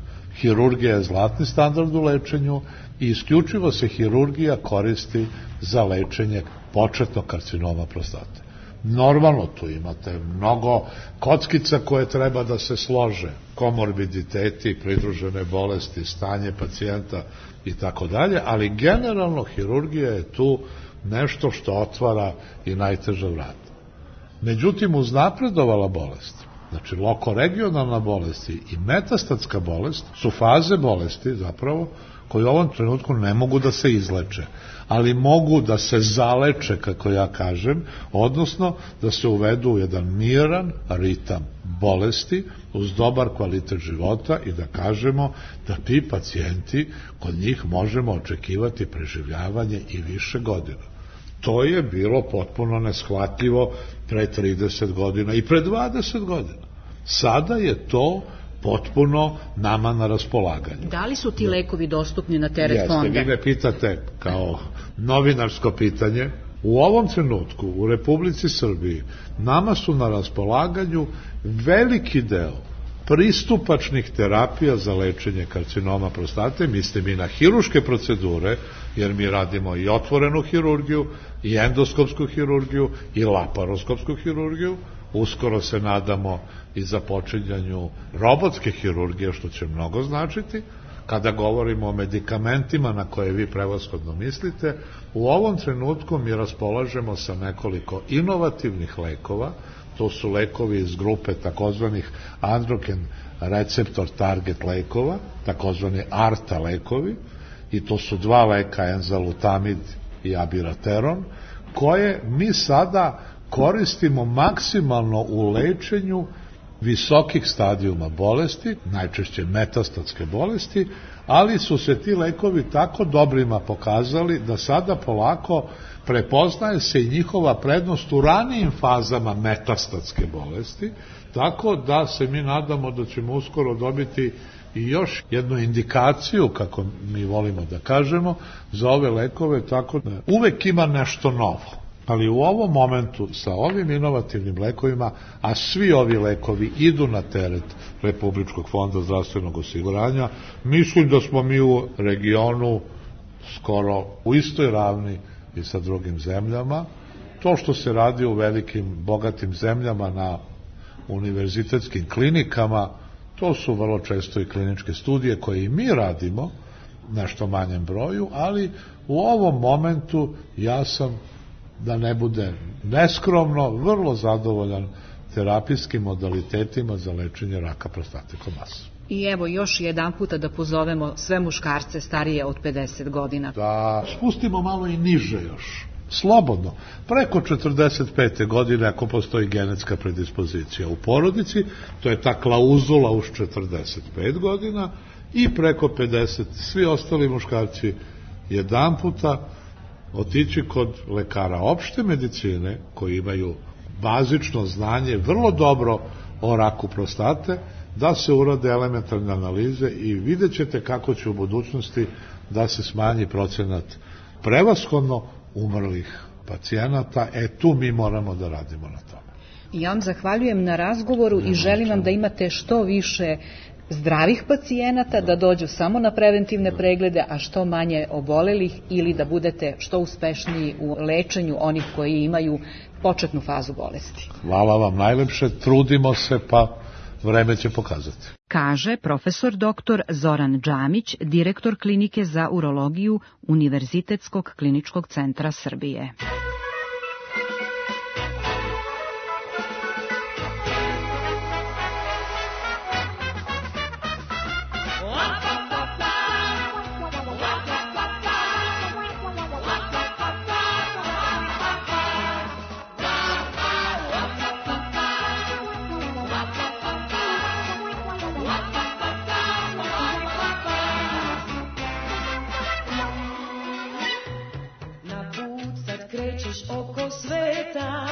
Hirurgija je zlatni standard u lečenju i isključivo se hirurgija koristi za lečenje početnog karcinoma prostate. Normalno tu imate mnogo kockica koje treba da se slože, komorbiditeti, pridružene bolesti, stanje pacijenta i tako dalje, ali generalno hirurgija je tu nešto što otvara i najteža vrata. Međutim, uznapredovala bolest, znači lokoregionalna bolest i metastatska bolest su faze bolesti zapravo koji u ovom trenutku ne mogu da se izleče, ali mogu da se zaleče, kako ja kažem, odnosno da se uvedu u jedan miran ritam bolesti uz dobar kvalitet života i da kažemo da ti pacijenti, kod njih možemo očekivati preživljavanje i više godina. To je bilo potpuno neshvatljivo pre trideset godina i pre dvadeset godina. Sada je to potpuno nama na raspolaganju. Da li su ti lekovi dostupni na teret Jeste, fonda? vi me pitate kao novinarsko pitanje. U ovom trenutku u Republici Srbiji nama su na raspolaganju veliki deo pristupačnih terapija za lečenje karcinoma prostate, mislim i na hiruške procedure, jer mi radimo i otvorenu hirurgiju, i endoskopsku hirurgiju, i laparoskopsku hirurgiju. Uskoro se nadamo i započinjanju robotske hirurgije, što će mnogo značiti. Kada govorimo o medikamentima na koje vi prevashodno mislite, u ovom trenutku mi raspolažemo sa nekoliko inovativnih lekova. To su lekovi iz grupe takozvanih androgen receptor target lekova, takozvani A R T A lekovi, i to su dva leka, enzalutamid i abirateron, koje mi sada koristimo maksimalno u lečenju visokih stadijuma bolesti, najčešće metastatske bolesti, ali su se ti lekovi tako dobrima pokazali da sada polako prepoznaje se i njihova prednost u ranijim fazama metastatske bolesti, tako da se mi nadamo da ćemo uskoro dobiti i još jednu indikaciju, kako mi volimo da kažemo, za ove lekove, tako da uvek ima nešto novo. Ali u ovom momentu sa ovim inovativnim lekovima, a svi ovi lekovi idu na teret Republičkog fonda zdravstvenog osiguranja, mislim da smo mi u regionu skoro u istoj ravni i sa drugim zemljama. To što se radi u velikim, bogatim zemljama na univerzitetskim klinikama, to su vrlo često i kliničke studije koje i mi radimo, nešto manjem broju, ali u ovom momentu ja sam, da ne bude neskromno, vrlo zadovoljan terapijskim modalitetima za lečenje raka prostate kod nas. I evo još jedan puta da pozovemo sve muškarce starije od pedeset godina. Da spustimo malo i niže još. Slobodno. Preko četrdeset pete godine, ako postoji genetska predispozicija u porodici, to je ta klauzula uz četrdeset pet godina, i preko pedeset, svi ostali muškarci jedan puta otići kod lekara opšte medicine koji imaju bazično znanje vrlo dobro o raku prostate, da se urade elementarne analize i vidjet ćete kako će u budućnosti da se smanji procenat prevashodno umrlih pacijenata. E, tu mi moramo da radimo na tome. Ja vam zahvaljujem na razgovoru i želim vam da imate što više zdravih pacijenata, da dođu samo na preventivne preglede, a što manje obolelih, ili da budete što uspešniji u lečenju onih koji imaju početnu fazu bolesti. Hvala vam najlepše, trudimo se, pa vreme će pokazati. Kaže profesor doktor Zoran Džamić, direktor klinike za urologiju Univerzitetskog kliničkog centra Srbije. Oko sveta,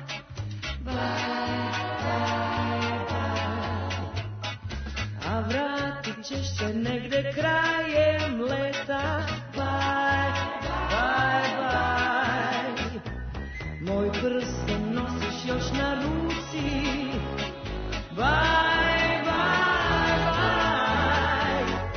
baj, baj, baj, a vratit ćeš se negde krajem leta, baj, baj, baj, moj prsten nosiš još na ruci, baj, baj, baj,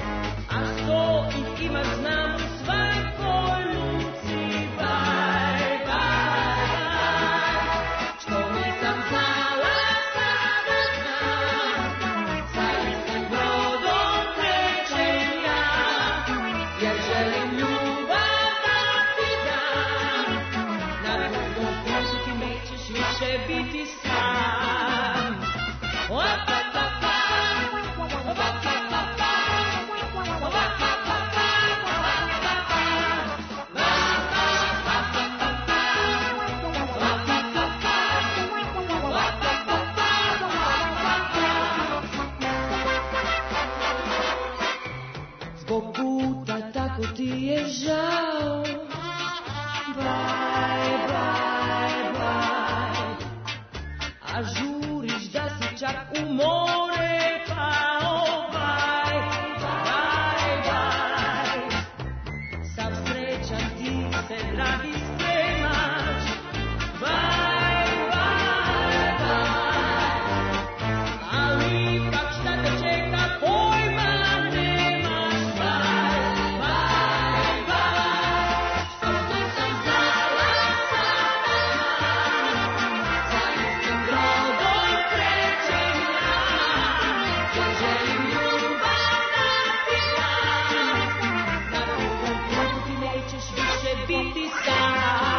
u more, pao, baj, baj, baj. Sav srećan ti se, dragi, spremaš, baj, baj, baj. Ali ipak šta te čeka, pojma nemaš, baj, baj, baj. Što sam znala sada, za istim brodom krećem ja, jer želim ljubav da ti dam. Na drugom putu ti nećeš više biti sam.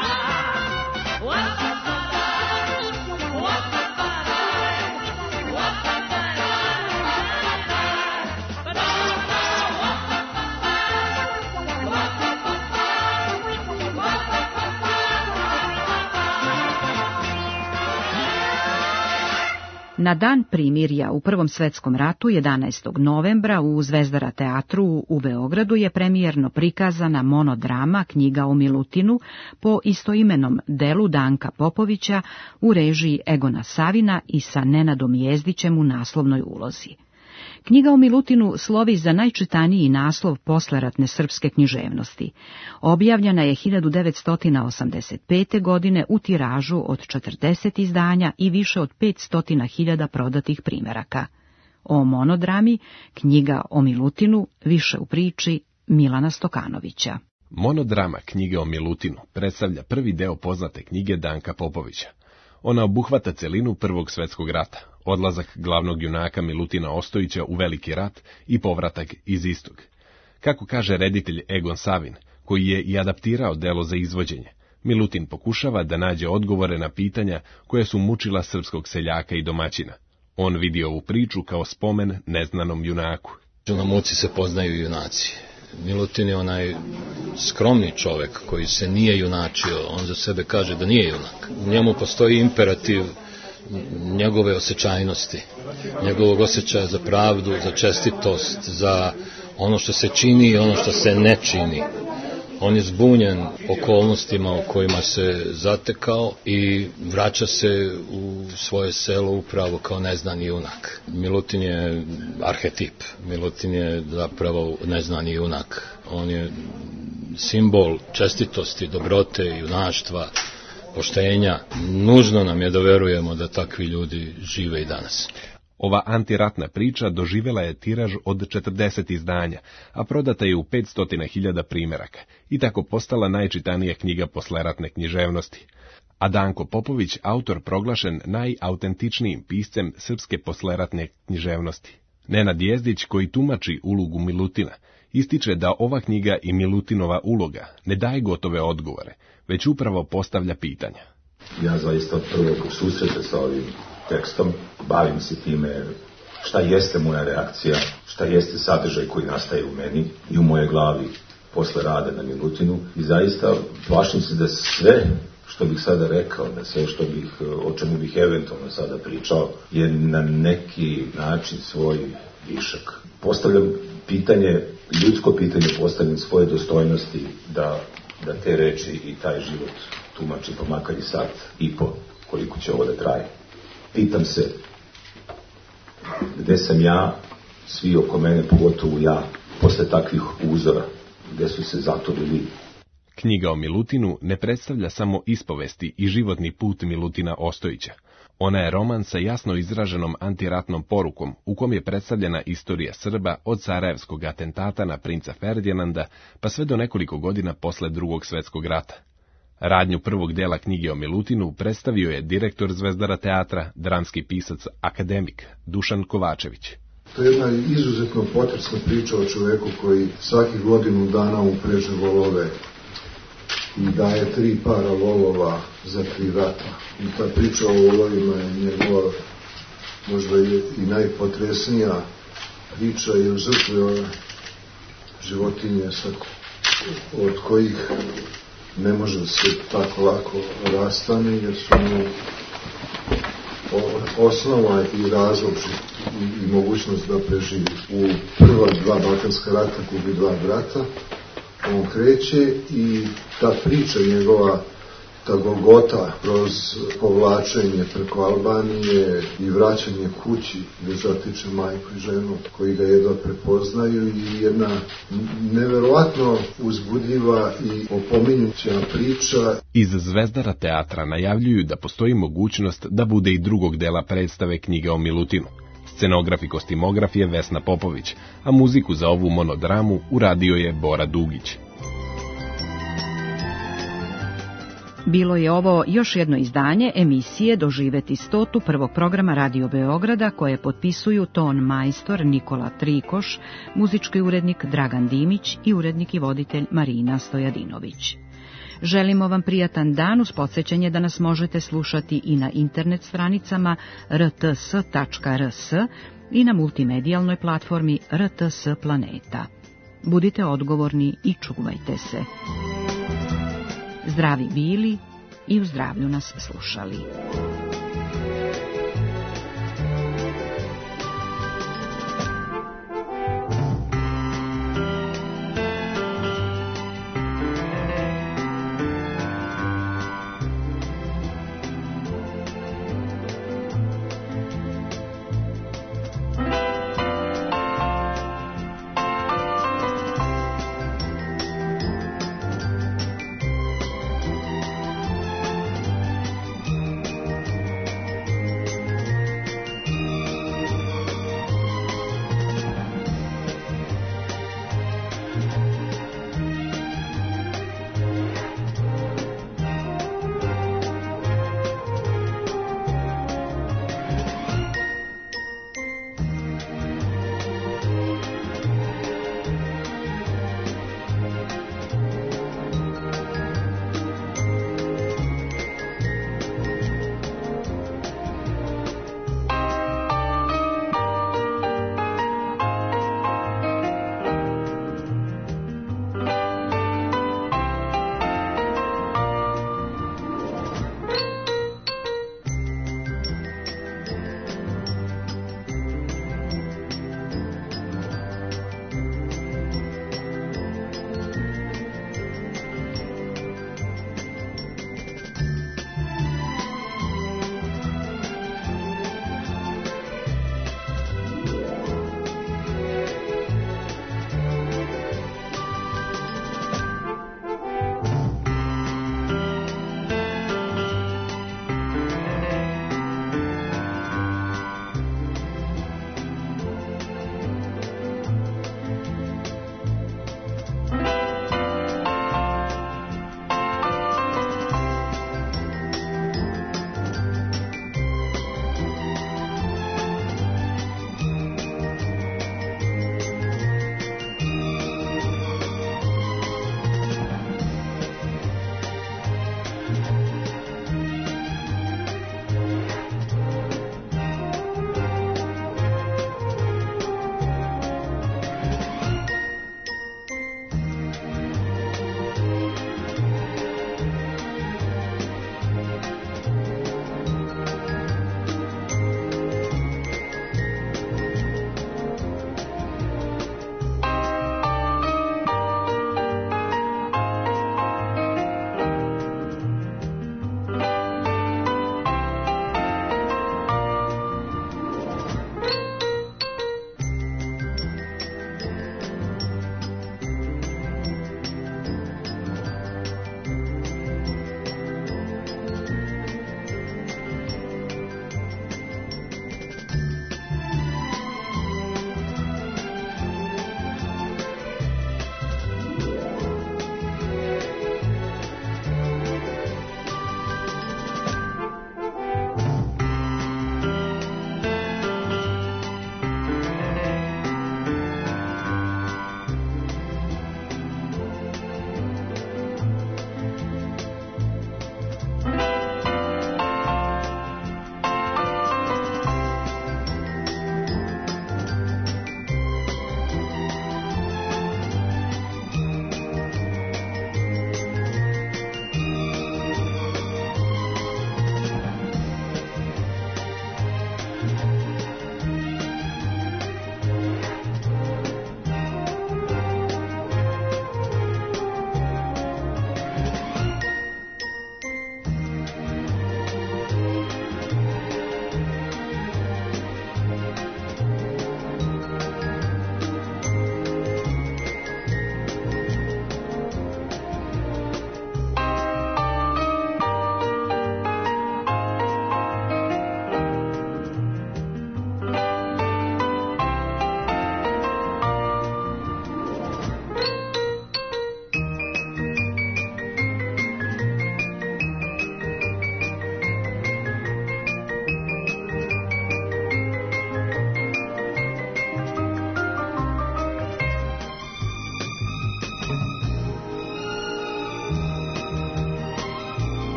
Na dan primirja u Prvom svetskom ratu, jedanaestog novembra, u Zvezdara teatru u Beogradu je premijerno prikazana monodrama Knjiga o Milutinu po istoimenom delu Danka Popovića u režiji Egona Savina i sa Nenadom Jezdićem u naslovnoj ulozi. Knjiga o Milutinu slovi za najčitaniji naslov posleratne srpske književnosti. Objavljena je hiljadu devetsto osamdeset pete. godine u tiražu od četrdeset izdanja i više od petsto hiljada prodatih primeraka. O monodrami Knjiga o Milutinu više u priči Milana Stokanovića. Monodrama Knjiga o Milutinu predstavlja prvi deo poznate knjige Danka Popovića. Ona obuhvata celinu Prvog svetskog rata, odlazak glavnog junaka Milutina Ostojića u Veliki rat i povratak iz istog. Kako kaže reditelj Egon Savin, koji je i adaptirao delo za izvođenje, Milutin pokušava da nađe odgovore na pitanja koje su mučila srpskog seljaka i domaćina. On vidi ovu priču kao spomen neznanom junaku. Na muci se poznaju junaci. Milutin je onaj skromni čovek koji se nije junačio, on za sebe kaže da nije junak. U njemu postoji imperativ njegove osjećajnosti, njegovog osjećaja za pravdu, za čestitost, za ono što se čini i ono što se ne čini. On je zbunjen okolnostima u kojima se zatekao i vraća se u svoje selo upravo kao neznani junak. Milutin je arhetip, Milutin je zapravo neznani junak. On je simbol čestitosti, dobrote, junaštva, poštenja. Nužno nam je da verujemo da takvi ljudi žive i danas. Ova antiratna priča doživjela je tiraž od četrdeset izdanja, a prodata je u petsto hiljada primeraka i tako postala najčitanija knjiga posleratne književnosti. A Danko Popović, autor proglašen najautentičnijim piscem srpske posleratne književnosti. Nenad Jezdić, koji tumači ulogu Milutina, ističe da ova knjiga i Milutinova uloga ne daje gotove odgovore, već upravo postavlja pitanja. Ja zaista od prvog susreta sa ovim tekstom bavim se time šta jeste moja reakcija, šta jeste sadržaj koji nastaje u meni i u moje glavi posle rada na Milutinu i zaista plašim se da sve što bih sada rekao, da sve što bih, o čemu bih eventualno sada pričao, je na neki način svoj višak. Postavljam pitanje, ljudsko pitanje, postavljam svoje dostojnosti da, da te reči i taj život tumačim pa makar i sat i po koliko će ovo da traje. Pitam se gde sam ja, svi oko mene, pogotovo ja, posle takvih uzora, gde su se zatorili. Knjiga o Milutinu ne predstavlja samo ispovesti i životni put Milutina Ostojića. Ona je roman sa jasno izraženom antiratnom porukom u kom je predstavljena istorija Srba od sarajevskog atentata na princa Ferdinanda pa sve do nekoliko godina posle Drugog svetskog rata. Radnju prvog dela knjige o Milutinu predstavio je direktor Zvezdara teatra, dramski pisac, akademik Dušan Kovačević. To je jedna izuzetno potresna priča o čoveku koji svaki godinu dana upreže volove i daje tri para volova za tri rata. I ta priča o volovima je njegova možda je i najpotresnija priča jer žrtvuje ove životinje od kojih ne može se tako lako rastane jer su mu osnova i razlog i, i mogućnost da preživi. U prva dva balkanska rata gubi dva brata, on kreće i ta priča njegova ta golgota kroz povlačenje preko Albanije i vraćanje kući gde zatiče majku i ženu koji ga jedva prepoznaju i jedna neverovatno uzbudljiva i opominjuća priča. Iz Zvezdara teatra najavljuju da postoji mogućnost da bude i drugog dela predstave Knjiga o Milutinu. Scenograf i kostimograf je Vesna Popović, a muziku za ovu monodramu uradio je Bora Dugić. Bilo je ovo još jedno izdanje emisije Doživeti stotu prvog programa Radio Beograda koje potpisuju ton majstor Nikola Trikoš, muzički urednik Dragan Dimić i urednik i voditelj Marina Stojadinović. Želimo vam prijatan dan uz podsjećanje da nas možete slušati i na internet stranicama r t s tačka r s i na multimedijalnoj platformi R T S Planeta. Budite odgovorni i čuvajte se. Zdravi bili i u zdravlju nas slušali.